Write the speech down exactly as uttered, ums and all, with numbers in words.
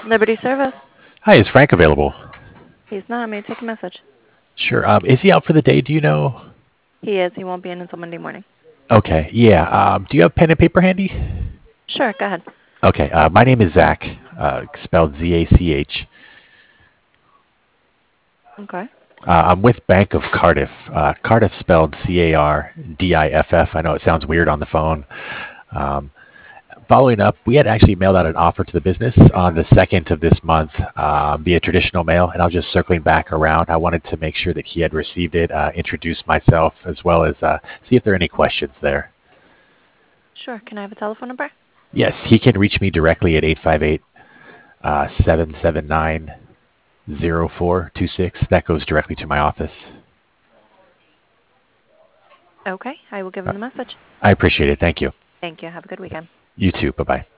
Liberty Service. Hi, is Frank available? He's not. May I take a message? Sure. Um, is he out for the day? Do you know? He is. He won't be in until Monday morning. Okay. Yeah. Um, do you have pen and paper handy? Sure, go ahead. Okay. Uh, my name is Zach, uh, spelled Z A C H. Okay. Uh, I'm with Bank of Cardiff. Uh, Cardiff spelled C A R D I F F. I know it sounds weird on the phone. Um, Following up, we had actually mailed out an offer to the business on the second of this month um, via traditional mail, and I was just circling back around. I wanted to make sure that he had received it, uh, introduce myself, as well as uh, see if there are any questions there. Sure. Can I have a telephone number? Yes, he can reach me directly at eight five eight, seven seven nine, zero four two six. That goes directly to my office. Okay. I will give Uh, him the message. I appreciate it. Thank you. Thank you. Have a good weekend. You too. Bye-bye.